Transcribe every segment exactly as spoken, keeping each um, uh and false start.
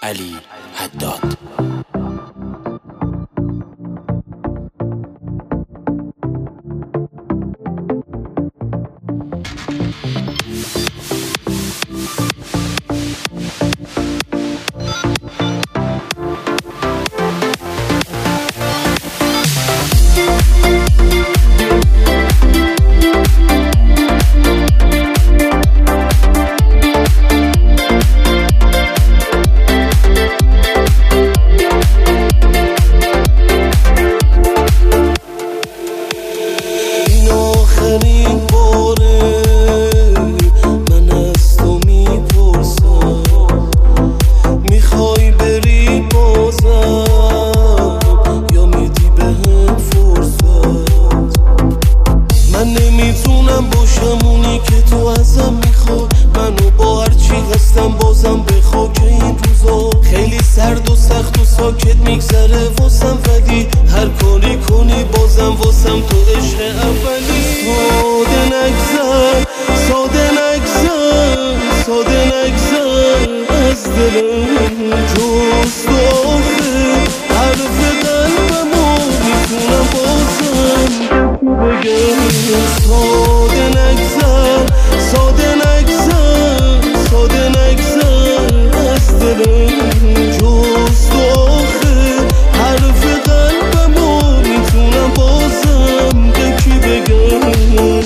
علی حداد. باشمونی که تو ازم میخوای، منو با هرچی هستم بازم به خاک این روزا. خیلی سرد و سخت و ساکت میگذره واسم، ولی هر کاری کنی بازم واسم تو عشق اولی. ساده نگذر ساده نگذر ساده نگذر از دلم، جز تو آخه حرف قلبمو میتونم بازم بگم. ساده نگذر ساده نگذر ساده نگذر از دلم، جز تو آخه حرف قلبمو میتونم بازم به کی بگم.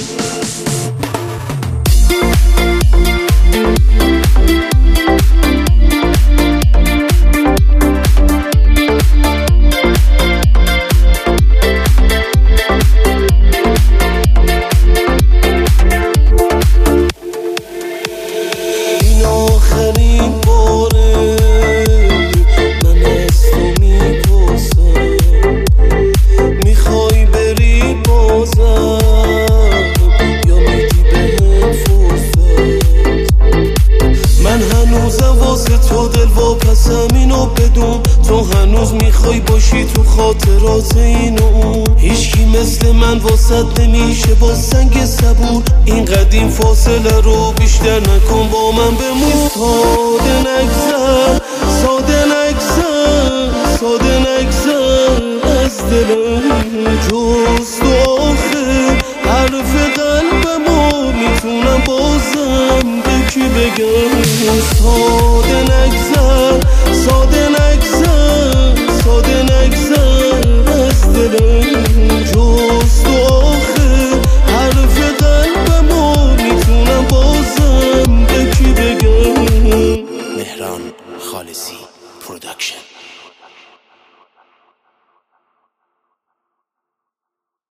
تو دل واپسم اینو بدون، تو هنوز میخوای باشی تو خاطرات این و اون. هیچکی مثل من واسط نمیشه با سنگ صبور، این قدیم فاصله رو بیشتر نکن با من بمون. ساده نگذر ساده نگذر ساده نگذر از دلم، جز تو آخه حرف قلبمو میتونم بازم به کی بگم. ساده نگذر ساده نگذر ساده نگذر از دلم، جز تو آخه حرف قلبمو میتونم بازم به کی بگم. مهران خالصی پروداکشن.